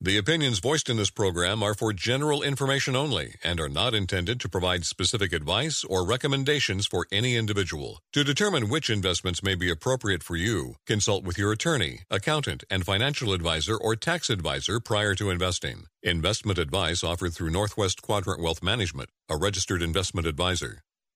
The opinions voiced in this program are for general information only and are not intended to provide specific advice or recommendations for any individual. To determine which investments may be appropriate for you, consult with your attorney, accountant, and financial advisor or tax advisor prior to investing. Investment advice offered through Northwest Quadrant Wealth Management, a registered investment advisor.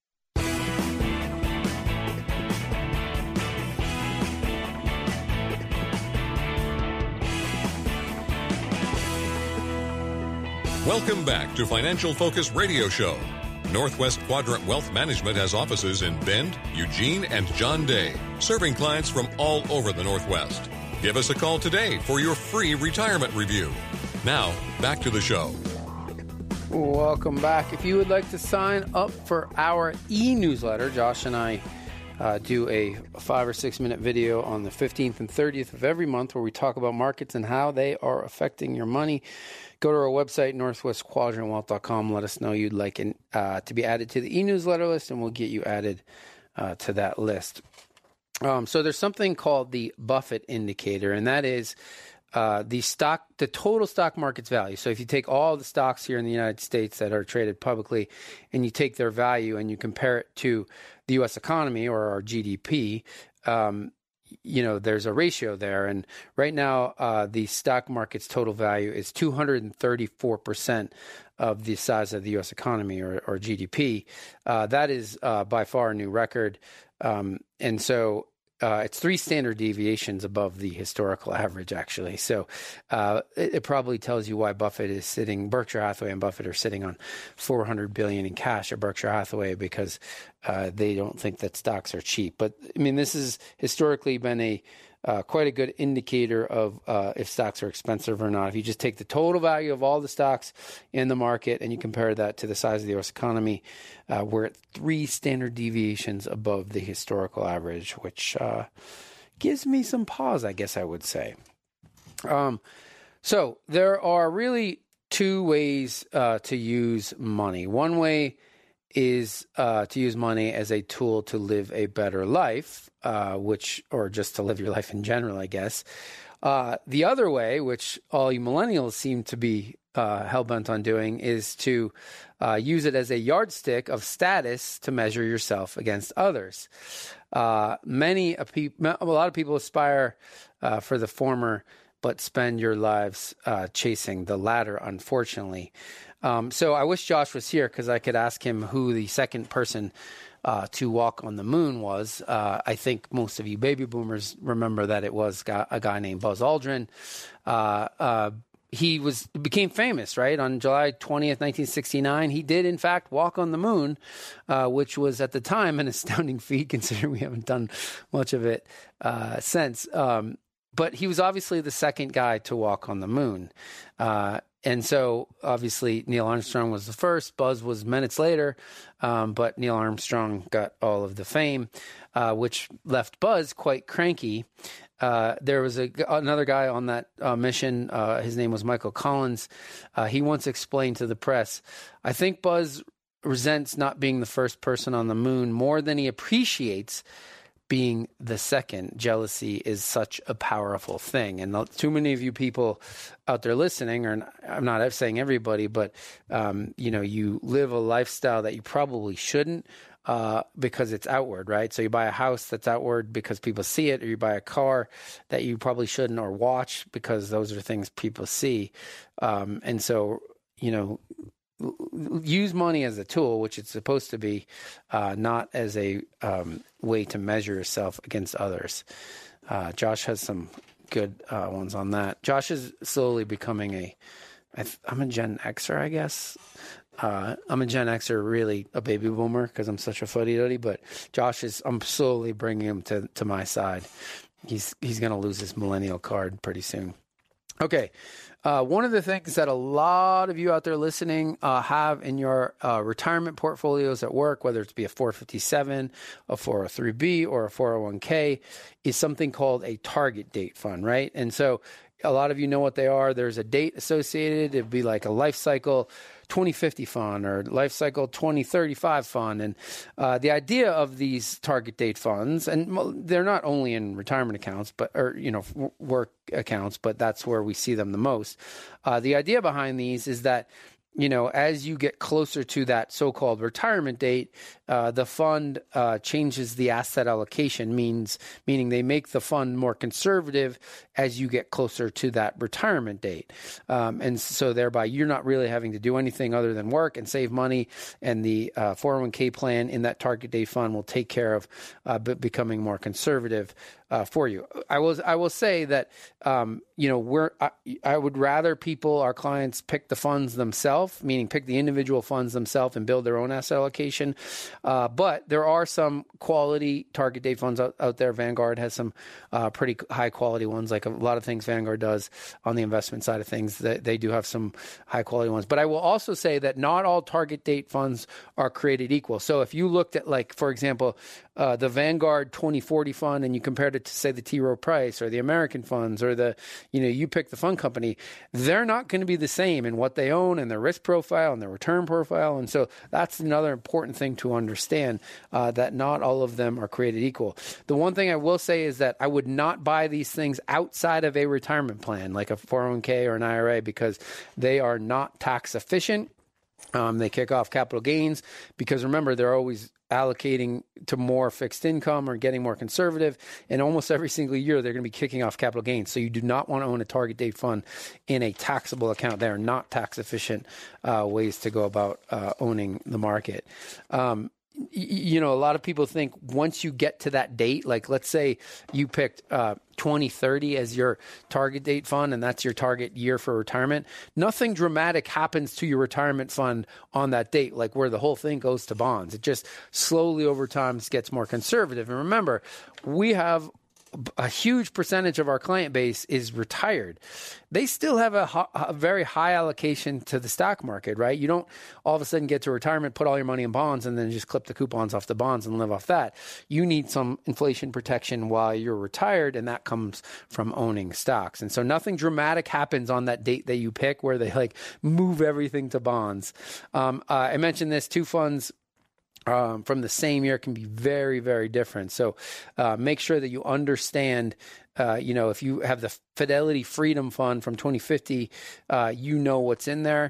Welcome back to Financial Focus Radio Show. Northwest Quadrant Wealth Management has offices in Bend, Eugene, and John Day, serving clients from all over the Northwest. Give us a call today for your free retirement review. Now, back to the show. Welcome back. If you would like to sign up for our e-newsletter, Josh and I do a 5 or 6 minute video on the 15th and 30th of every month where we talk about markets and how they are affecting your money. Go to our website, northwestquadrantwealth.com. Let us know you'd like to be added to the e-newsletter list, and we'll get you added to that list. So there's something called the Buffett indicator, and that is the total stock market's value. So if you take all the stocks here in the United States that are traded publicly, and you take their value and you compare it to the U.S. economy or our GDP, there's a ratio there. And right now, the stock market's total value is 234% of the size of the U.S. economy or GDP. That is by far a new record. And so it's 3 standard deviations above the historical average, actually. So it probably tells you why Berkshire Hathaway and Buffett are sitting on $400 billion in cash at Berkshire Hathaway, because they don't think that stocks are cheap. But I mean, this has historically been quite a good indicator of if stocks are expensive or not. If you just take the total value of all the stocks in the market and you compare that to the size of the U.S. economy, we're at 3 standard deviations above the historical average, which gives me some pause, I guess I would say. So there are really 2 ways to use money. One way is to use money as a tool to live a better life, or just to live your life in general, I guess. The other way, which all you millennials seem to be hell-bent on doing, is to use it as a yardstick of status to measure yourself against others. A lot of people aspire for the former, but spend your lives chasing the latter, unfortunately. So I wish Josh was here because I could ask him who the second person to walk on the moon was. I think most of you baby boomers remember that it was a guy named Buzz Aldrin. He became famous, right? On July 20th, 1969, he did, in fact, walk on the moon, which was at the time an astounding feat, considering we haven't done much of it since. But he was obviously the second guy to walk on the moon. And so, obviously, Neil Armstrong was the first. Buzz was minutes later, but Neil Armstrong got all of the fame, which left Buzz quite cranky. There was another guy on that mission. His name was Michael Collins. He once explained to the press, "I think Buzz resents not being the first person on the moon more than he appreciates being the second. Jealousy is such a powerful thing." And too many of you people out there listening, or I'm not saying everybody, but you live a lifestyle that you probably shouldn't because it's outward, right? So you buy a house that's outward because people see it, or you buy a car that you probably shouldn't, or watch because those are things people see. And so, use money as a tool, which it's supposed to be, not as a way to measure yourself against others. Josh has some good ones on that. Josh is slowly becoming I'm a Gen Xer, I guess. I'm a Gen Xer, really a baby boomer because I'm such a fuddy-duddy, but I'm slowly bringing him to my side. He's going to lose his millennial card pretty soon. Okay. One of the things that a lot of you out there listening have in your retirement portfolios at work, whether it's be a 457, a 403B, or a 401k, is something called a target date fund, right? And so a lot of you know what they are. There's a date associated. It'd be like a life cycle 2050 fund or life cycle 2035 fund. And the idea of these target date funds, and they're not only in retirement accounts, work accounts, but that's where we see them the most. The idea behind these is that, as you get closer to that so-called retirement date, the fund changes the asset allocation, meaning they make the fund more conservative as you get closer to that retirement date. And so thereby you're not really having to do anything other than work and save money, and the 401k plan in that target date fund will take care of becoming more conservative for you. I will say that I would rather our clients pick the funds themselves, meaning pick the individual funds themselves and build their own asset allocation. But there are some quality target date funds out there. Vanguard has some pretty high quality ones, like a lot of things Vanguard does on the investment side of things. They do have some high quality ones. But I will also say that not all target date funds are created equal. So if you looked at, like, for example, the Vanguard 2040 fund, and you compared it to, say, the T. Rowe Price or the American funds, or you pick the fund company, they're not going to be the same in what they own and their risk profile and their return profile. And so that's another important thing to understand, that not all of them are created equal. The one thing I will say is that I would not buy these things outside of a retirement plan, like a 401k or an IRA, because they are not tax efficient. They kick off capital gains because, remember, they're always allocating to more fixed income or getting more conservative. And almost every single year, they're going to be kicking off capital gains. So you do not want to own a target date fund in a taxable account. They are not tax efficient ways to go about owning the market. A lot of people think once you get to that date, like let's say you picked 2030 as your target date fund, and that's your target year for retirement, nothing dramatic happens to your retirement fund on that date, like where the whole thing goes to bonds. It just slowly over time gets more conservative. And remember, we have a huge percentage of our client base is retired. They still have a very high allocation to the stock market, right? You don't all of a sudden get to retirement, put all your money in bonds, and then just clip the coupons off the bonds and live off that. You need some inflation protection while you're retired, and that comes from owning stocks. And so nothing dramatic happens on that date that you pick where they move everything to bonds. I mentioned this, two funds from the same year can be very, very different. So make sure that you understand, if you have the Fidelity Freedom Fund from 2050, what's in there.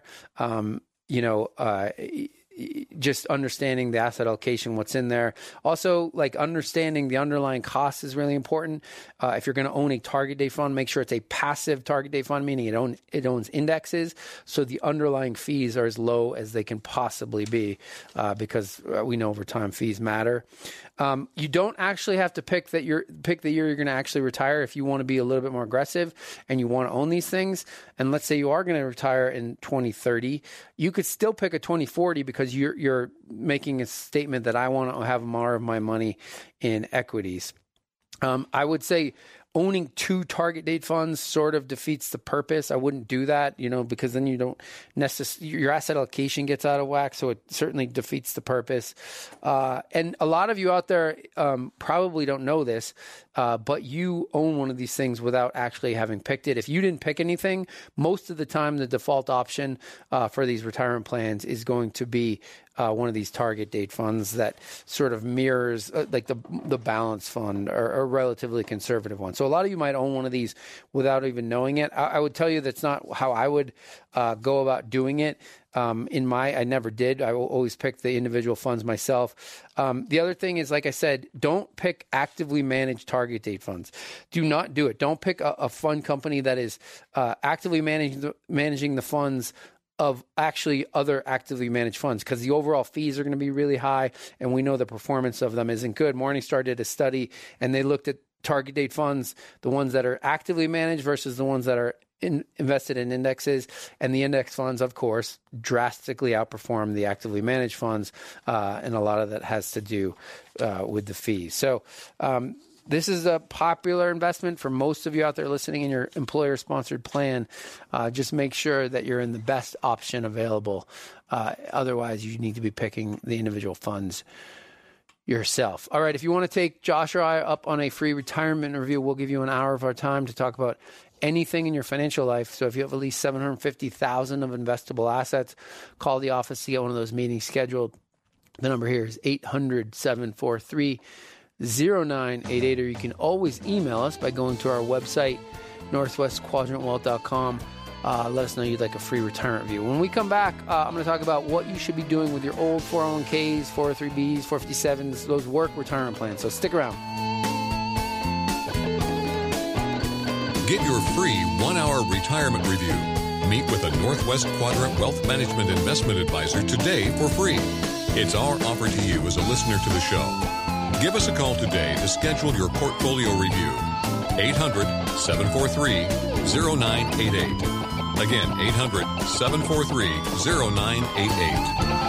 Just understanding the asset allocation, what's in there. Also, understanding the underlying costs is really important. If you're going to own a target date fund, make sure it's a passive target date fund, meaning it owns indexes. So the underlying fees are as low as they can possibly be, because we know over time fees matter. You don't actually have to pick the year you're going to actually retire if you want to be a little bit more aggressive and you want to own these things. And let's say you are going to retire in 2030, you could still pick a 2040 because you're making a statement that I want to have more of my money in equities. I would say owning two target date funds sort of defeats the purpose. I wouldn't do that, because then you don't your asset allocation gets out of whack. So it certainly defeats the purpose. And a lot of you out there probably don't know this, but you own one of these things without actually having picked it. If you didn't pick anything, most of the time the default option for these retirement plans is going to be one of these target date funds that sort of mirrors like the balance fund or a relatively conservative one. So a lot of you might own one of these without even knowing it. I would tell you that's not how I would go about doing it. I never did. I will always pick the individual funds myself. The other thing is, like I said, don't pick actively managed target date funds. Do not do it. Don't pick a fund company that is actively managing the funds of actually other actively managed funds, because the overall fees are going to be really high, and we know the performance of them isn't good. Morningstar did a study, and they looked at target date funds, the ones that are actively managed versus the ones that are invested in indexes, and the index funds, of course, drastically outperform the actively managed funds, and a lot of that has to do with the fees. So this is a popular investment for most of you out there listening in your employer-sponsored plan. Just make sure that you're in the best option available. Otherwise, you need to be picking the individual funds yourself. All right, if you want to take Josh or I up on a free retirement review, we'll give you an hour of our time to talk about anything in your financial life. So if you have at least $750,000 of investable assets, call the office to get one of those meetings scheduled. The number here is 800-743-0988, or you can always email us by going to our website, northwestquadrantwealth.com. Let us know you'd like a free retirement review. When we come back, I'm going to talk about what you should be doing with your old 401ks, 403bs, 457s, those work retirement plans. So stick around. Get your free 1-hour retirement review. Meet with a Northwest Quadrant Wealth Management Investment Advisor today for free. It's our offer to you as a listener to the show. Give us a call today to schedule your portfolio review. 800-743-0988. Again, 800-743-0988.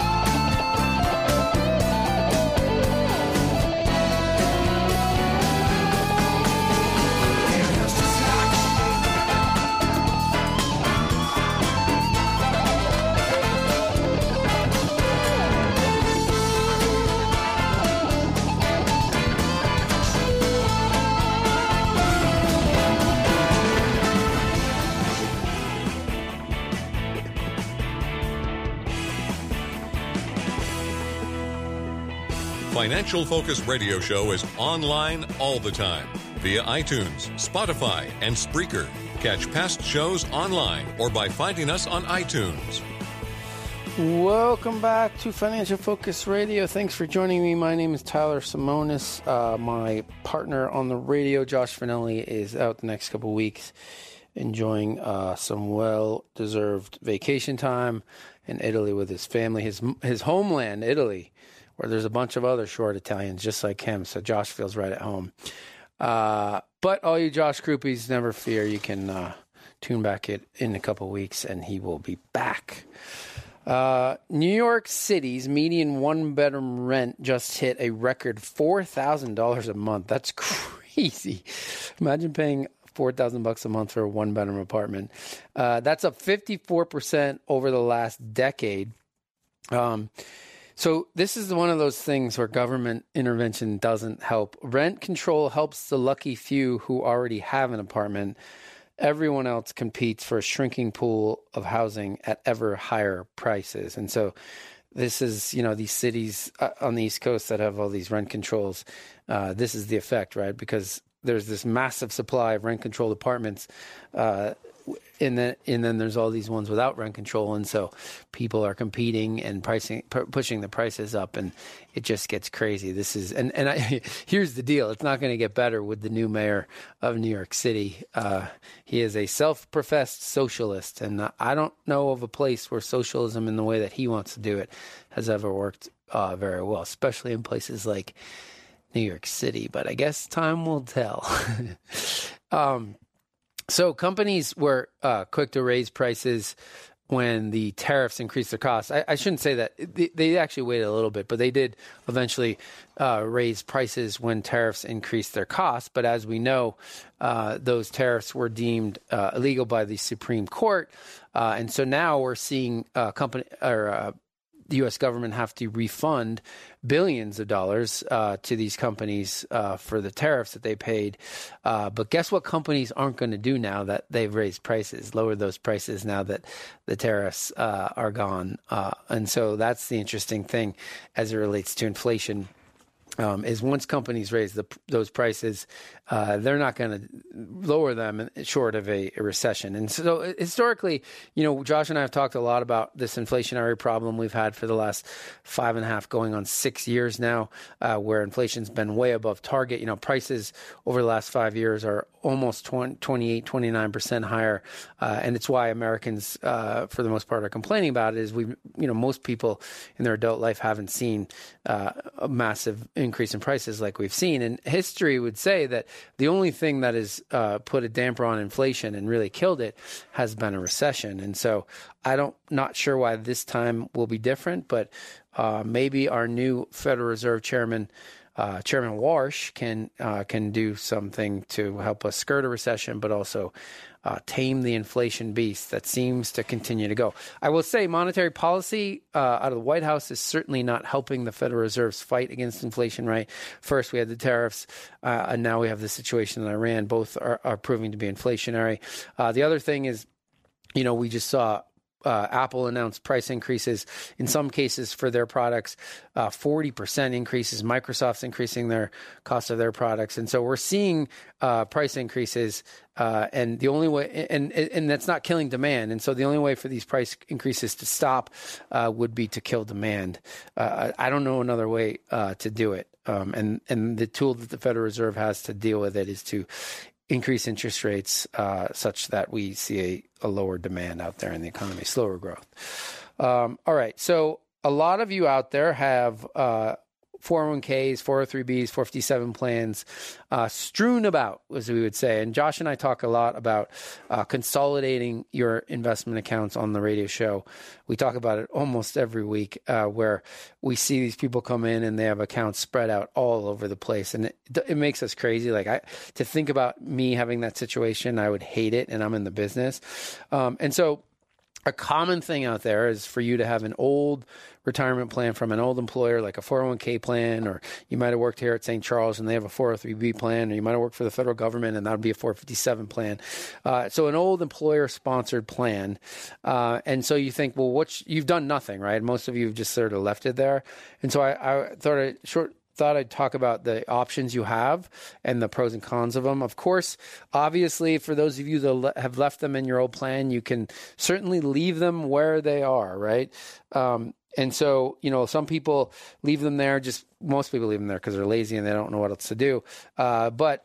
Financial Focus Radio Show is online all the time via iTunes, Spotify, and Spreaker. Catch past shows online or by finding us on iTunes. Welcome back to Financial Focus Radio. Thanks for joining me. My name is Tyler Simonis. My partner on the radio, Josh Finelli, is out the next couple of weeks enjoying some well-deserved vacation time in Italy with his family, his homeland, Italy, where there's a bunch of other short Italians just like him. So Josh feels right at home. But all you Josh groupies, never fear. You can tune back in a couple of weeks, and he will be back. New York City's median one-bedroom rent just hit a record $4,000 a month. That's crazy. Imagine paying $4,000 a month for a one-bedroom apartment. That's up 54% over the last decade. So this is one of those things where government intervention doesn't help. Rent control helps the lucky few who already have an apartment. Everyone else competes for a shrinking pool of housing at ever higher prices. And so this is, these cities on the East Coast that have all these rent controls. This is the effect, right? Because there's this massive supply of rent-controlled apartments, and then there's all these ones without rent control, and so people are competing and pushing the prices up, and it just gets crazy. This is here's the deal: it's not going to get better with the new mayor of New York City. He is a self-professed socialist, and I don't know of a place where socialism in the way that he wants to do it has ever worked very well, especially in places like New York City. But I guess time will tell. So companies were quick to raise prices when the tariffs increased their costs. I shouldn't say that. They actually waited a little bit, but they did eventually raise prices when tariffs increased their costs. But as we know, those tariffs were deemed illegal by the Supreme Court. And so now we're seeing the U.S. government have to refund billions of dollars to these companies for the tariffs that they paid. But guess what companies aren't going to do now that they've raised prices, lower those prices now that the tariffs are gone. And so that's the interesting thing as it relates to inflation. Is once companies raise those prices, they're not going to lower them short of a recession. And so historically, Josh and I have talked a lot about this inflationary problem we've had for the last 5.5 going on 6 years now, where inflation's been way above target. Prices over the last 5 years are almost 28, 29% higher. And it's why Americans, for the most part, are complaining about it is most people in their adult life haven't seen a massive increase in prices like we've seen. And history would say that the only thing that has put a damper on inflation and really killed it has been a recession. And so not sure why this time will be different, but maybe our new Federal Reserve Chairman Warsh can do something to help us skirt a recession, but also tame the inflation beast that seems to continue to go. I will say monetary policy out of the White House is certainly not helping the Federal Reserve's fight against inflation, right? First, we had the tariffs, and now we have the situation in Iran. Both are proving to be inflationary. The other thing is, we just saw Apple announced price increases in some cases for their products, 40% increases. Microsoft's increasing their cost of their products. And so we're seeing price increases, and the only way, and that's not killing demand. And so the only way for these price increases to stop would be to kill demand. I don't know another way to do it. And the tool that the Federal Reserve has to deal with it is to increase interest rates such that we see a lower demand out there in the economy, slower growth. All right. So a lot of you out there have 401ks, 403bs, 457 plans strewn about, as we would say. And Josh and I talk a lot about consolidating your investment accounts on the radio show. We talk about it almost every week, where we see these people come in and they have accounts spread out all over the place. And it makes us crazy. To think about me having that situation, I would hate it, and I'm in the business. And so a common thing out there is for you to have an old retirement plan from an old employer, like a 401k plan, or you might have worked here at St. Charles and they have a 403b plan, or you might have worked for the federal government and that would be a 457 plan. So an old employer-sponsored plan. And so you think, well, you've done nothing, right? Most of you have just sort of left it there. And so I thought I'd talk about the options you have and the pros and cons of them. Of course, obviously, for those of you that have left them in your old plan, you can certainly leave them where they are, right? And so, some people leave them there, most people leave them there because they're lazy and they don't know what else to do. But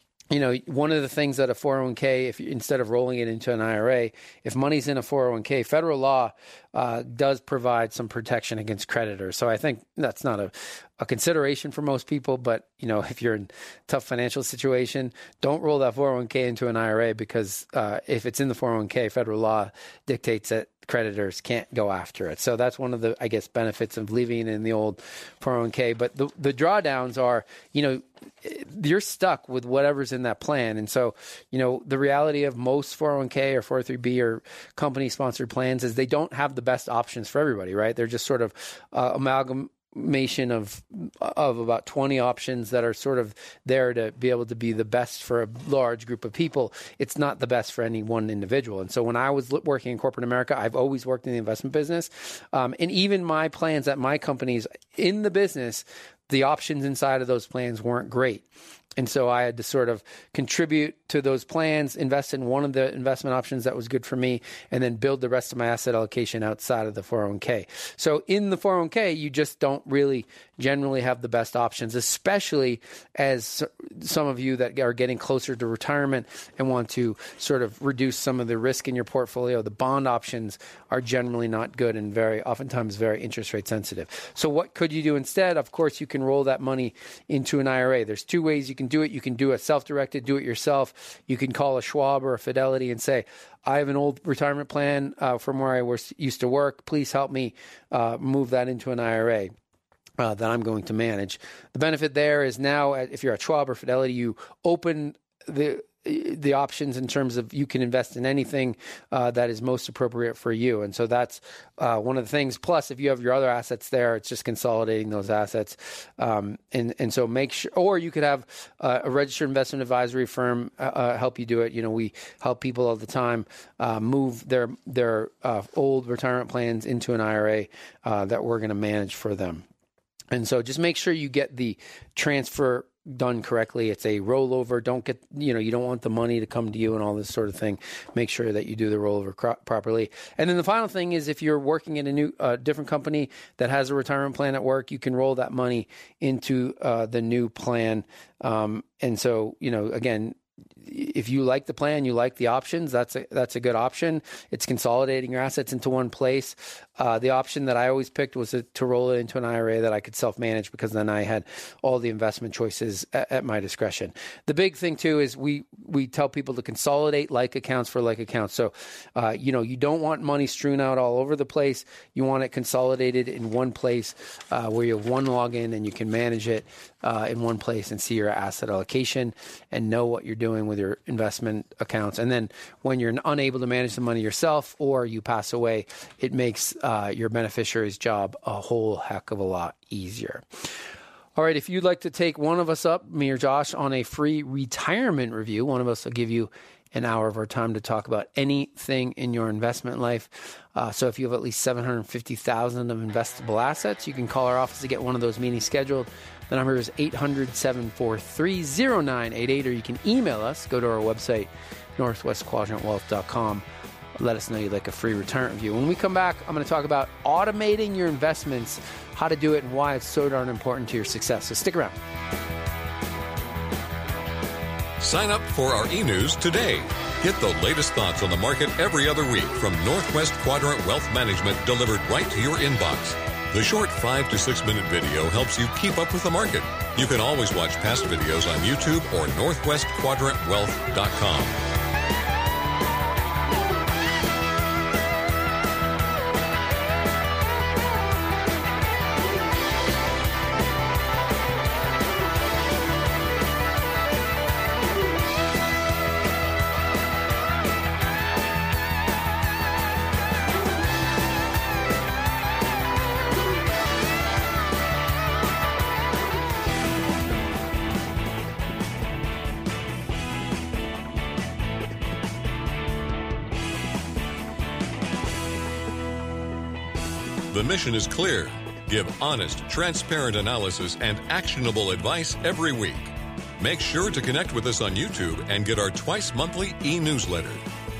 one of the things that a 401k, instead of rolling it into an IRA, if money's in a 401k, federal law does provide some protection against creditors. So I think that's not a consideration for most people. But, if you're in a tough financial situation, don't roll that 401k into an IRA because if it's in the 401k, federal law dictates that creditors can't go after it. So that's one of the, benefits of leaving it in the old 401k. But the drawdowns are, you're stuck with whatever's in that plan. And so, the reality of most 401k or 403b or company-sponsored plans is they don't have the best options for everybody, right? They're just sort of amalgamation of about 20 options that are sort of there to be able to be the best for a large group of people. It's not the best for any one individual. And so when I was working in corporate America, I've always worked in the investment business. And even my plans at my companies in the business, the options inside of those plans weren't great. And so I had to sort of contribute to those plans, invest in one of the investment options that was good for me, and then build the rest of my asset allocation outside of the 401k. So in the 401k, you just don't really generally have the best options, especially as some of you that are getting closer to retirement and want to sort of reduce some of the risk in your portfolio. The bond options are generally not good and oftentimes very interest rate sensitive. So what could you do instead? Of course, you can roll that money into an IRA. There's two ways you can do it. You can do a self-directed, do it yourself. You can call a Schwab or a Fidelity and say, I have an old retirement plan from where I used to work. Please help me move that into an IRA. That I'm going to manage. The benefit there is now, if you're at Schwab or Fidelity, you open the options in terms of you can invest in anything that is most appropriate for you. And so that's one of the things. Plus, if you have your other assets there, it's just consolidating those assets. And so make sure, or you could have a registered investment advisory firm help you do it. We help people all the time move their old retirement plans into an IRA that we're going to manage for them. And so just make sure you get the transfer done correctly. It's a rollover. You don't want the money to come to you and all this sort of thing. Make sure that you do the rollover properly. And then the final thing is if you're working in a different company that has a retirement plan at work, you can roll that money into the new plan. And so, again, if you like the plan, you like the options, that's a good option. It's consolidating your assets into one place. The option that I always picked was to roll it into an IRA that I could self-manage because then I had all the investment choices at my discretion. The big thing too is we tell people to consolidate like accounts for like accounts. So, you don't want money strewn out all over the place. You want it consolidated in one place where you have one login and you can manage it in one place and see your asset allocation and know what you're doing doing with your investment accounts. And then when you're unable to manage the money yourself or you pass away, it makes your beneficiary's job a whole heck of a lot easier. All right, if you'd like to take one of us up, me or Josh, on a free retirement review, one of us will give you an hour of our time to talk about anything in your investment life. So if you have at least $750,000 of investable assets, you can call our office to get one of those meetings scheduled. The number is 800-743-0988, or you can email us. Go to our website, northwestquadrantwealth.com. Let us know you'd like a free retirement review. When we come back, I'm going to talk about automating your investments, how to do it, and why it's so darn important to your success. So stick around. Sign up for our e-news today. Get the latest thoughts on the market every other week from Northwest Quadrant Wealth Management, delivered right to your inbox. The short 5 to 6 minute video helps you keep up with the market. You can always watch past videos on YouTube or northwestquadrantwealth.com. The mission is clear. Give honest, transparent analysis and actionable advice every week. Make sure to connect with us on YouTube and get our twice-monthly e-newsletter.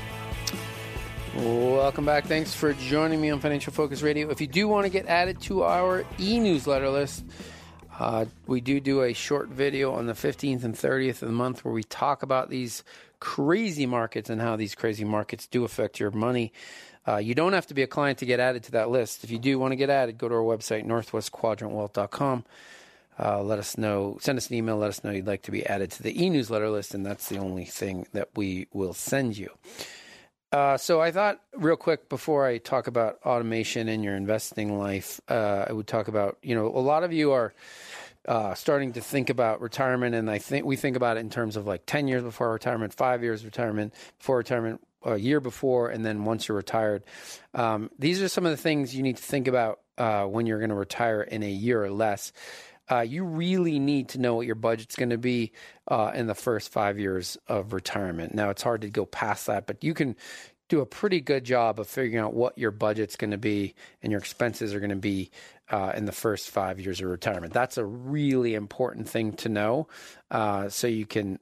Welcome back. Thanks for joining me on Financial Focus Radio. If you do want to get added to our e-newsletter list, we do a short video on the 15th and 30th of the month where we talk about these crazy markets and how these crazy markets do affect your money. You don't have to be a client to get added to that list. If you do want to get added, go to our website, northwestquadrantwealth.com. Let us know, send us an email, let us know you'd like to be added to the e-newsletter list, and that's the only thing that we will send you. So I thought real quick before I talk about automation in your investing life, I would talk about, a lot of you are starting to think about retirement, and I think we think about it in terms of like 10 years before retirement, 5 years retirement, before retirement, a year before, and then once you're retired. These are some of the things you need to think about when you're going to retire in a year or less. You really need to know what your budget's going to be in the first 5 years of retirement. Now, it's hard to go past that, but you can do a pretty good job of figuring out what your budget's going to be and your expenses are going to be in the first 5 years of retirement. That's a really important thing to know, so you can,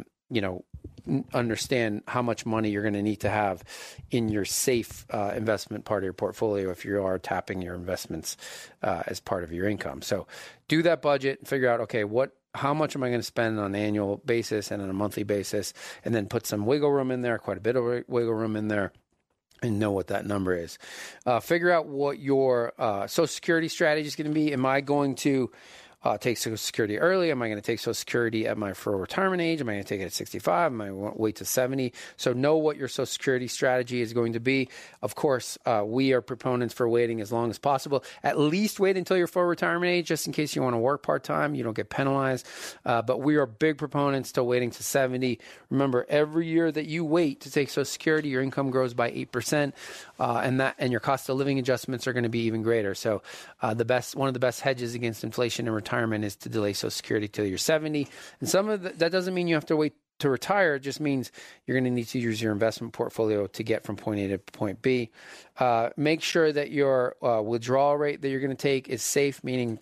understand how much money you're going to need to have in your safe investment part of your portfolio if you are tapping your investments as part of your income. So do that budget and figure out, okay, how much am I going to spend on an annual basis and on a monthly basis, and then put some wiggle room in there, quite a bit of wiggle room in there, and know what that number is. Figure out what your Social Security strategy is going to be. Am I going to take Social Security early? Am I going to take Social Security at my full retirement age? Am I going to take it at 65? Am I going to wait to 70? So know what your Social Security strategy is going to be. Of course, we are proponents for waiting as long as possible. At least wait until your full retirement age, just in case you want to work part-time. You don't get penalized. But we are big proponents to waiting to 70. Remember, every year that you wait to take Social Security, your income grows by 8%, and your cost of living adjustments are going to be even greater. So one of the best hedges against inflation and retirement is to delay Social Security till you're 70. And that doesn't mean you have to wait to retire. It just means you're going to need to use your investment portfolio to get from point A to point B. Make sure that your withdrawal rate that you're going to take is safe, meaning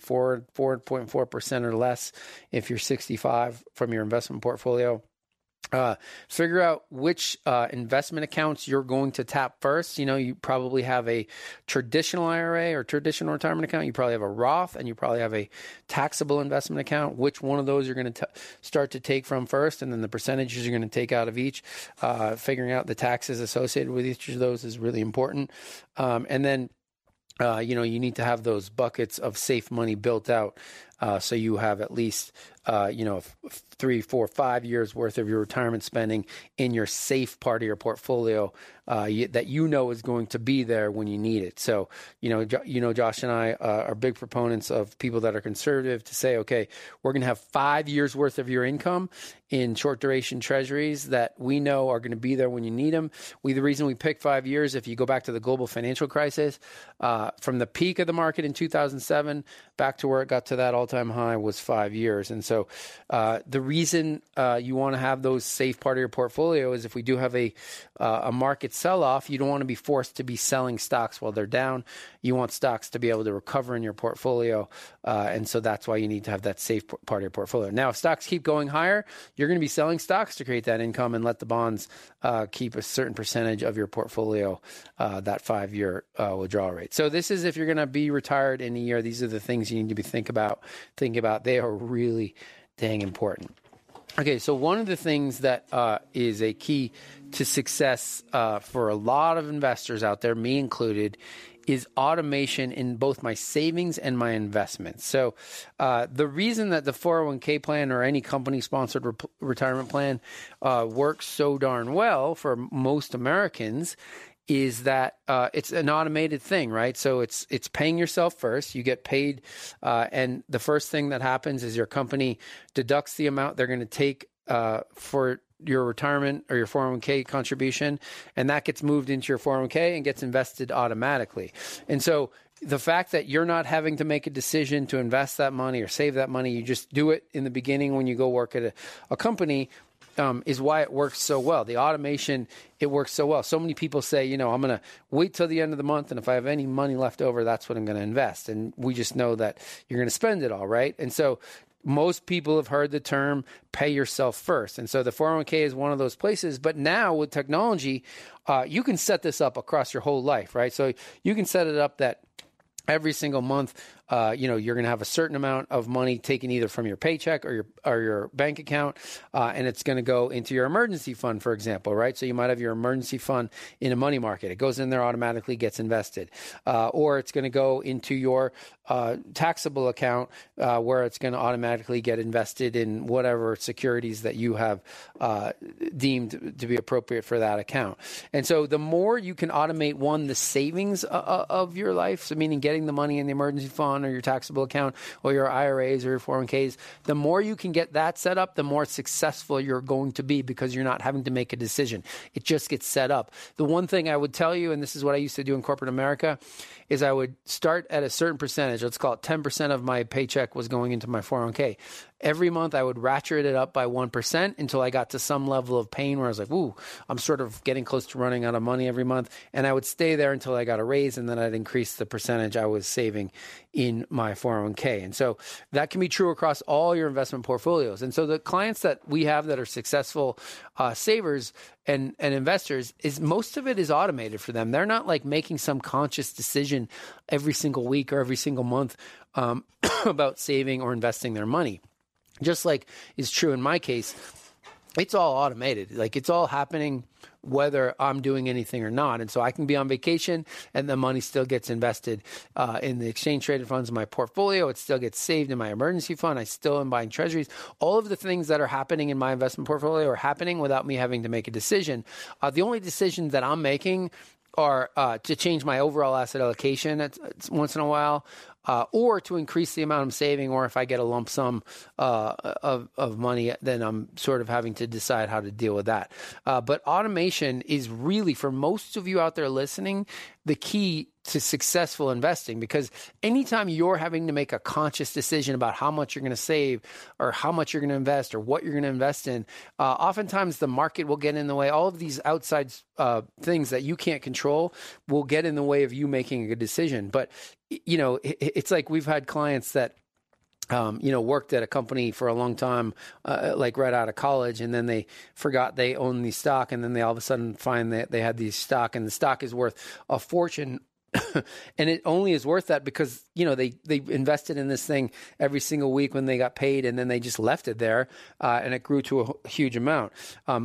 4.4% or less if you're 65 from your investment portfolio. Figure out which investment accounts you're going to tap first. You probably have a traditional IRA or traditional retirement account. You probably have a Roth, and you probably have a taxable investment account. Which one of those you're going to start to take from first, and then the percentages you're going to take out of each. Figuring out the taxes associated with each of those is really important. And then you need to have those buckets of safe money built out So you have at least 3, 4, 5 years worth of your retirement spending in your safe part of your portfolio that is going to be there when you need it. So Josh and I are big proponents of people that are conservative to say, okay, we're going to have 5 years worth of your income in short duration treasuries that we know are going to be there when you need them. The reason we pick 5 years, if you go back to the global financial crisis, from the peak of the market in 2007 back to where it got to that all-time high was 5 years. And so the reason you want to have those safe part of your portfolio is if we do have a market sell-off, you don't want to be forced to be selling stocks while they're down. You want stocks to be able to recover in your portfolio. And so that's why you need to have that safe part of your portfolio. Now, if stocks keep going higher, you're going to be selling stocks to create that income and let the bonds keep a certain percentage of your portfolio, that 5-year withdrawal rate. So this is if you're going to be retired in a year, these are the things you need to be thinking about. They are really dang important. Okay, so one of the things that is a key to success for a lot of investors out there, me included, is automation in both my savings and my investments. So the reason that the 401k plan or any company-sponsored retirement plan works so darn well for most Americans is that it's an automated thing, right? So it's paying yourself first. You get paid, and the first thing that happens is your company deducts the amount they're going to take for your retirement or your 401k contribution, and that gets moved into your 401k and gets invested automatically. And so the fact that you're not having to make a decision to invest that money or save that money, you just do it in the beginning when you go work at a company, is why it works so well. The automation, it works so well. So many people say, I'm going to wait till the end of the month, and if I have any money left over, that's what I'm going to invest. And we just know that you're going to spend it all, right? And so most people have heard the term pay yourself first. And so the 401k is one of those places. But now with technology, you can set this up across your whole life, right? So you can set it up that every single month, you're going to have a certain amount of money taken either from your paycheck or your bank account, and it's going to go into your emergency fund, for example, right? So you might have your emergency fund in a money market. It goes in there automatically, gets invested. Or it's going to go into your taxable account where it's going to automatically get invested in whatever securities that you have deemed to be appropriate for that account. And so the more you can automate, the savings of your life, so meaning getting the money in the emergency fund or your taxable account or your IRAs or your 401ks, the more you can get that set up, the more successful you're going to be because you're not having to make a decision. It just gets set up. The one thing I would tell you, and this is what I used to do in corporate America, is I would start at a certain percentage. Let's call it 10% of my paycheck was going into my 401k. Every month I would ratchet it up by 1% until I got to some level of pain where I was like, ooh, I'm sort of getting close to running out of money every month. And I would stay there until I got a raise, and then I'd increase the percentage I was saving in my 401k. And so that can be true across all your investment portfolios. And so the clients that we have that are successful savers and investors, is most of it is automated for them. They're not like making some conscious decision every single week or every single month about saving or investing their money. Just like is true in my case, it's all automated. Like it's all happening whether I'm doing anything or not. And so I can be on vacation and the money still gets invested in the exchange traded funds in my portfolio. It still gets saved in my emergency fund. I still am buying treasuries. All of the things that are happening in my investment portfolio are happening without me having to make a decision. The only decisions that I'm making are to change my overall asset allocation once in a while, or to increase the amount I'm saving, or if I get a lump sum of money, then I'm sort of having to decide how to deal with that. But automation is really, for most of you out there listening, the key to successful investing, because anytime you're having to make a conscious decision about how much you're going to save or how much you're going to invest or what you're going to invest in, oftentimes the market will get in the way. All of these outside things that you can't control will get in the way of you making a good decision. But, it's like we've had clients that worked at a company for a long time, like right out of college, and then they forgot they owned the stock, and then they all of a sudden find that they had the stock, and the stock is worth a fortune. And it only is worth that because, they invested in this thing every single week when they got paid, and then they just left it there, and it grew to a huge amount.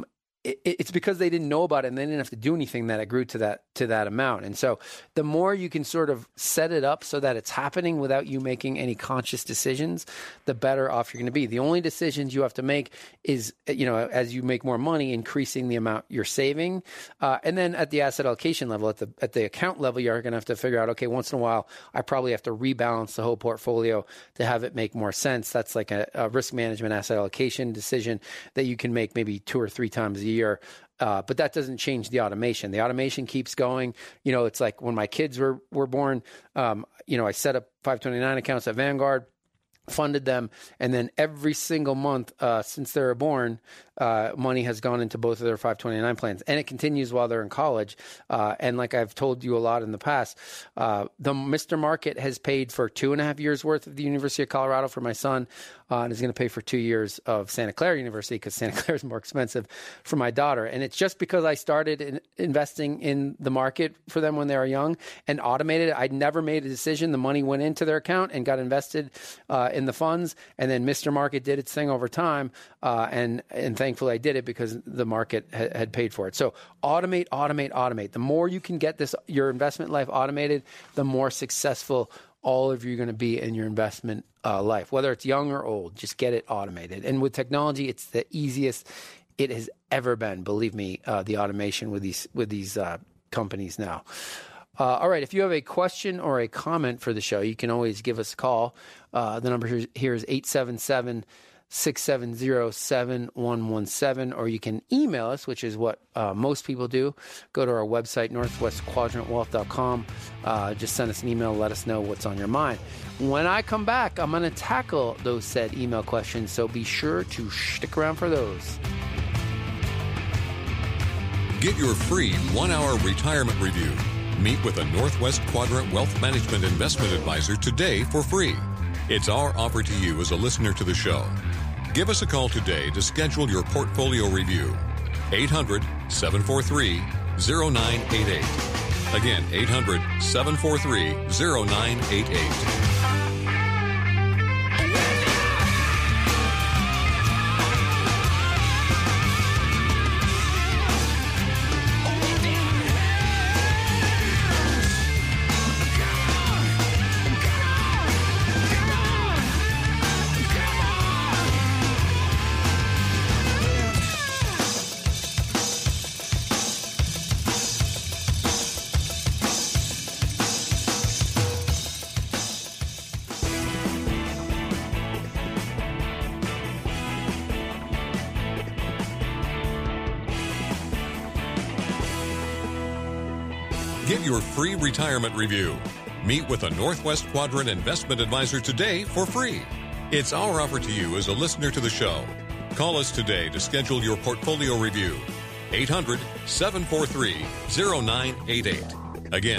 it's because they didn't know about it and they didn't have to do anything that it grew to that amount. And so the more you can sort of set it up so that it's happening without you making any conscious decisions, the better off you're going to be. The only decisions you have to make is, as you make more money, increasing the amount you're saving. And then at the asset allocation level, at the account level, you're going to have to figure out, okay, once in a while, I probably have to rebalance the whole portfolio to have it make more sense. That's like a risk management asset allocation decision that you can make maybe 2 or 3 times a year. But that doesn't change the automation. The automation keeps going. It's like when my kids were born, I set up 529 accounts at Vanguard, funded them, and then every single month since they were born, money has gone into both of their 529 plans, and it continues while they're in college. And like I've told you a lot in the past, the Mr. Market has paid for 2.5 years worth of the University of Colorado for my son, and is going to pay for 2 years of Santa Clara University because Santa Clara is more expensive for my daughter. And it's just because I started investing in the market for them when they were young and automated it. I'd never made a decision. The money went into their account and got invested in the funds, and then Mr. Market did its thing over time, and thankfully I did it because the market had paid for it. So automate. The more you can get your investment life automated, the more successful all of you are going to be in your investment life, whether it's young or old. Just get it automated. And with technology, it's the easiest it has ever been. Believe me, the automation with these companies now. All right. If you have a question or a comment for the show, you can always give us a call. The number here is 877-670-7117, or you can email us, which is what most people do. Go to our website, northwestquadrantwealth.com. Just send us an email. Let us know what's on your mind. When I come back, I'm going to tackle those said email questions, so be sure to stick around for those. Get your free 1-hour retirement review. Meet with a Northwest Quadrant Wealth Management Investment Advisor today for free. It's our offer to you as a listener to the show. Give us a call today to schedule your portfolio review. 800-743-0988. Again, 800-743-0988. Get your free retirement review. Meet with a Northwest Quadrant Investment Advisor today for free. It's our offer to you as a listener to the show. Call us today to schedule your portfolio review. 800-743-0988. Again,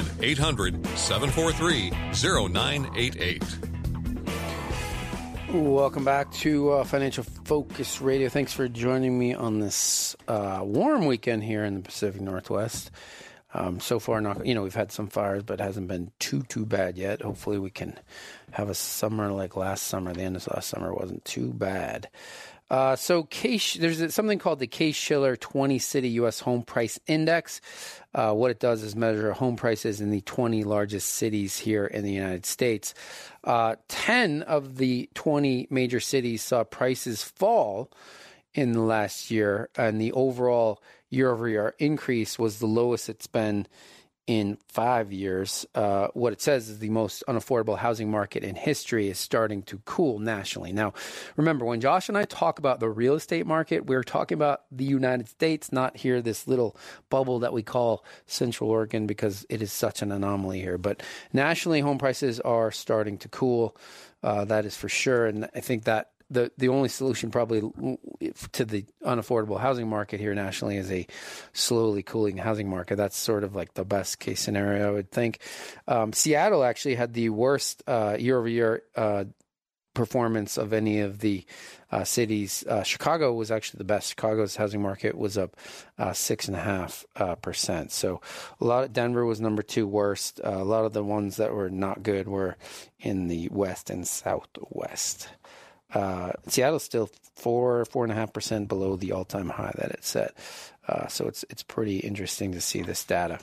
800-743-0988. Welcome back to Financial Focus Radio. Thanks for joining me on this warm weekend here in the Pacific Northwest. So far, we've had some fires, but it hasn't been too bad yet. Hopefully we can have a summer like last summer. The end of last summer wasn't too bad. So there's something called the Case-Shiller 20-City U.S. Home Price Index. What it does is measure home prices in the 20 largest cities here in the United States. 10 of the 20 major cities saw prices fall in the last year, and the overall year-over-year increase was the lowest it's been in 5 years. What it says is the most unaffordable housing market in history is starting to cool nationally. Now, remember, when Josh and I talk about the real estate market, we're talking about the United States, not here, this little bubble that we call Central Oregon, because it is such an anomaly here. But nationally, home prices are starting to cool. That is for sure. And I think that the only solution probably to the unaffordable housing market here nationally is a slowly cooling housing market. That's sort of like the best case scenario, I would think. Seattle actually had the worst year-over-year performance of any of the cities. Chicago was actually the best. Chicago's housing market was up 6.5%. So Denver was number 2 worst. A lot of the ones that were not good were in the west and southwest. Seattle's still 4.5% below the all-time high that it set. So it's pretty interesting to see this data.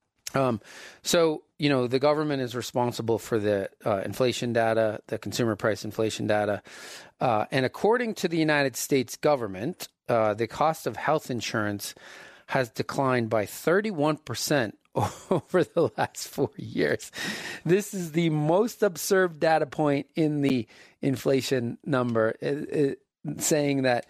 So, the government is responsible for the inflation data, the consumer price inflation data. And according to the United States government, the cost of health insurance has declined by 31% over the last 4 years. This is the most absurd data point in the inflation number, saying that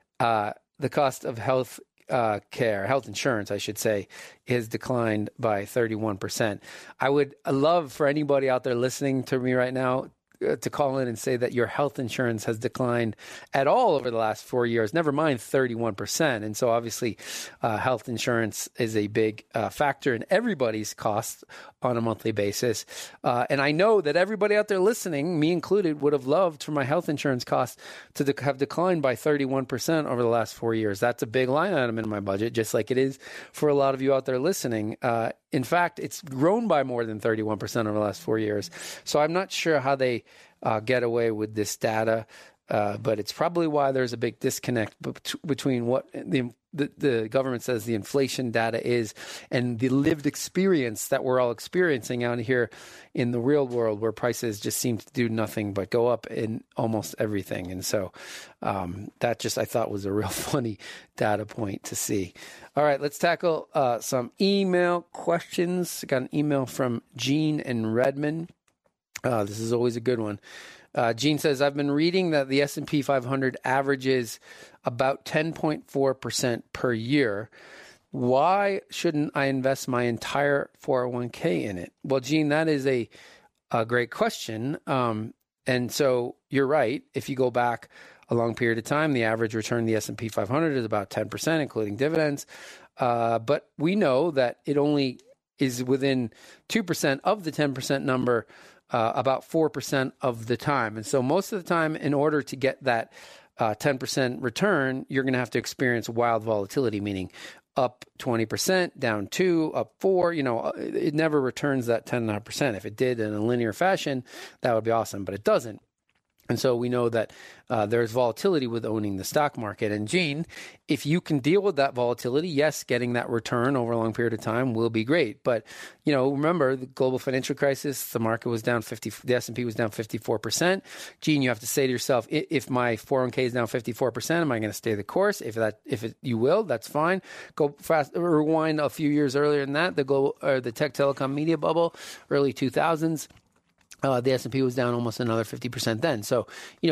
the cost of health insurance, I should say, has declined by 31%. I would love for anybody out there listening to me right now to call in and say that your health insurance has declined at all over the last 4 years, never mind 31%. And so obviously health insurance is a big factor in everybody's costs on a monthly basis. And I know that everybody out there listening, me included, would have loved for my health insurance costs to have declined by 31% over the last 4 years. That's a big line item in my budget, just like it is for a lot of you out there listening. In fact, it's grown by more than 31% over the last 4 years. So I'm not sure how they get away with this data, but it's probably why there's a big disconnect between what the government says the inflation data is and the lived experience that we're all experiencing out here in the real world, where prices just seem to do nothing but go up in almost everything. And so that just, I thought, was a real funny data point to see. All right, let's tackle some email questions. I got an email from Gene in Redmond. This is always a good one. Gene says, I've been reading that the S&P 500 averages about 10.4% per year. Why shouldn't I invest my entire 401k in it? Well, Gene, that is a great question. And so you're right. If you go back a long period of time, the average return of the S&P 500 is about 10%, including dividends. But we know that it only is within 2% of the 10% number about 4% of the time. And so most of the time, in order to get that 10% return, you're going to have to experience wild volatility, meaning up 20%, down 2%, up 4%. It never returns that 10.5%. If it did in a linear fashion, that would be awesome, but it doesn't. And so we know that there's volatility with owning the stock market. And Gene, if you can deal with that volatility, yes, getting that return over a long period of time will be great. But, remember the global financial crisis, the market was down the S&P was down 54%. Gene, you have to say to yourself, if my 401k is down 54%, am I going to stay the course? You will, that's fine. Go fast, rewind a few years earlier than that, the tech telecom media bubble, early 2000s. The S&P was down almost another 50% then. So,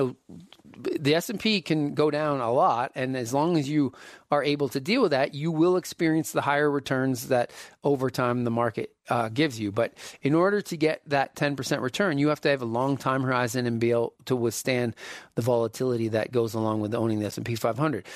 the S&P can go down a lot. And as long as you are able to deal with that, you will experience the higher returns that over time the market gives you. But in order to get that 10% return, you have to have a long time horizon and be able to withstand the volatility that goes along with owning the S&P 500.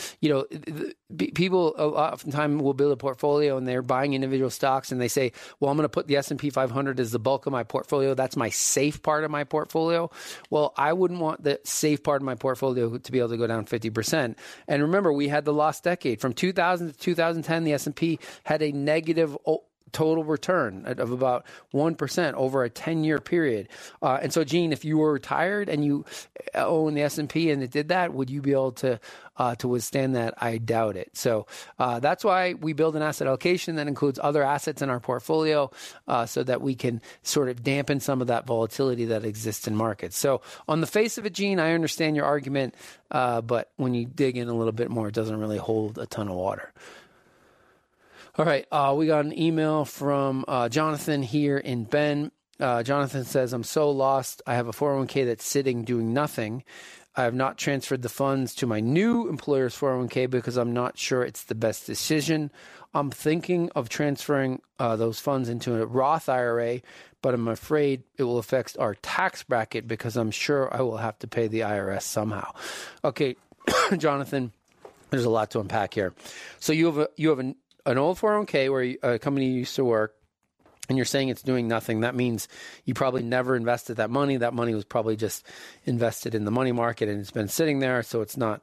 People oftentimes will build a portfolio and they're buying individual stocks and they say, well, I'm going to put the S&P 500 as the bulk of my portfolio. That's my safe part of my portfolio. Well, I wouldn't want the safe part of my portfolio to be able to go down 50%. And remember, we had the lost decade. From 2000 to 2010, the S&P had a negative total return of about 1% over a 10-year period. And so, Gene, if you were retired and you own the S&P and it did that, would you be able to withstand that? I doubt it. So that's why we build an asset allocation that includes other assets in our portfolio so that we can sort of dampen some of that volatility that exists in markets. So on the face of it, Gene, I understand your argument, but when you dig in a little bit more, it doesn't really hold a ton of water. All right, we got an email from Jonathan here in Bend. Jonathan says, I'm so lost. I have a 401k that's sitting doing nothing. I have not transferred the funds to my new employer's 401k because I'm not sure it's the best decision. I'm thinking of transferring those funds into a Roth IRA, but I'm afraid it will affect our tax bracket because I'm sure I will have to pay the IRS somehow. Okay, Jonathan, there's a lot to unpack here. So you have an old 401k where a company you used to work, and you're saying it's doing nothing. That means you probably never invested that money. That money was probably just invested in the money market and it's been sitting there, so it's not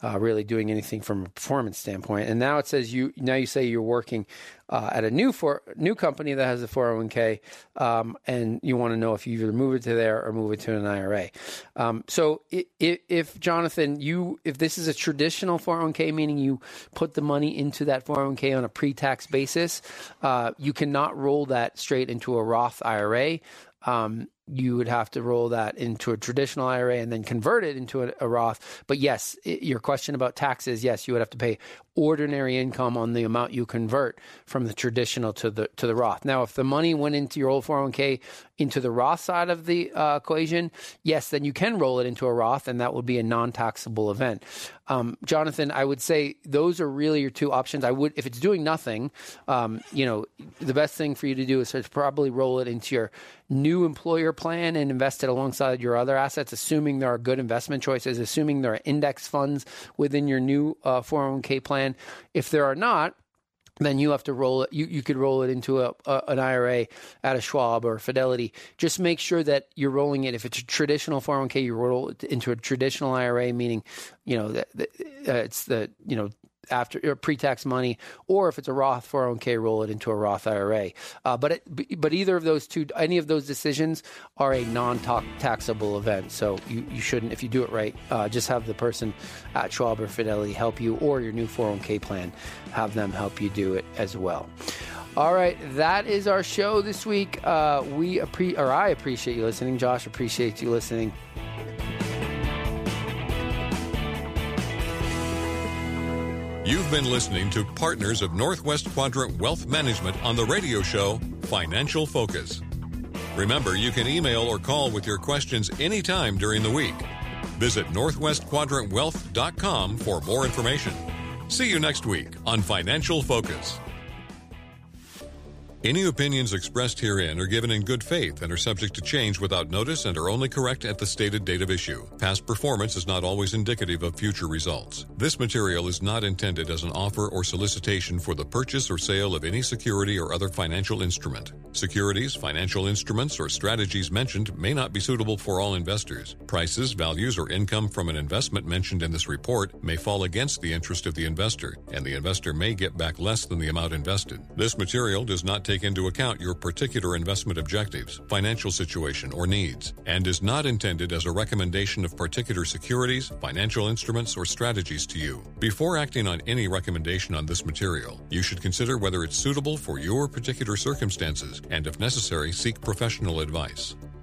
really doing anything from a performance standpoint. And now it says you say you're working at a new company that has a 401k, and you want to know if you either move it to there or move it to an IRA. So if Jonathan, if this is a traditional 401k, meaning you put the money into that 401k on a pre-tax basis, you cannot roll that straight into a Roth IRA. You would have to roll that into a traditional IRA and then convert it into a Roth. But yes, your question about taxes, yes, you would have to pay ordinary income on the amount you convert from the traditional to the Roth. Now, if the money went into your old 401k into the Roth side of the equation, yes, then you can roll it into a Roth, and that would be a non-taxable event. Jonathan, I would say those are really your two options. If it's doing nothing, the best thing for you to do is to probably roll it into your new employer plan and invest it alongside your other assets, assuming there are good investment choices, assuming there are index funds within your new 401k plan. If there are not, then you have to roll it. You could roll it into an IRA at a Schwab or Fidelity. Just make sure that you're rolling it. If it's a traditional 401k, you roll it into a traditional IRA, meaning it's the after pre-tax money, or if it's a Roth 401k, roll it into a Roth IRA. But either of those two, any of those decisions are a non-taxable event. So you shouldn't, if you do it right, just have the person at Schwab or Fidelity help you, or your new 401k plan, have them help you do it as well. All right, that is our show this week. I appreciate you listening. Josh, appreciate you listening. You've been listening to Partners of Northwest Quadrant Wealth Management on the radio show Financial Focus. Remember, you can email or call with your questions anytime during the week. Visit northwestquadrantwealth.com for more information. See you next week on Financial Focus. Any opinions expressed herein are given in good faith and are subject to change without notice and are only correct at the stated date of issue. Past performance is not always indicative of future results. This material is not intended as an offer or solicitation for the purchase or sale of any security or other financial instrument. Securities, financial instruments, or strategies mentioned may not be suitable for all investors. Prices, values, or income from an investment mentioned in this report may fall against the interest of the investor, and the investor may get back less than the amount invested. This material does not take into account your particular investment objectives, financial situation, or needs, and is not intended as a recommendation of particular securities, financial instruments, or strategies to you. Before acting on any recommendation on this material, you should consider whether it's suitable for your particular circumstances and, if necessary, seek professional advice.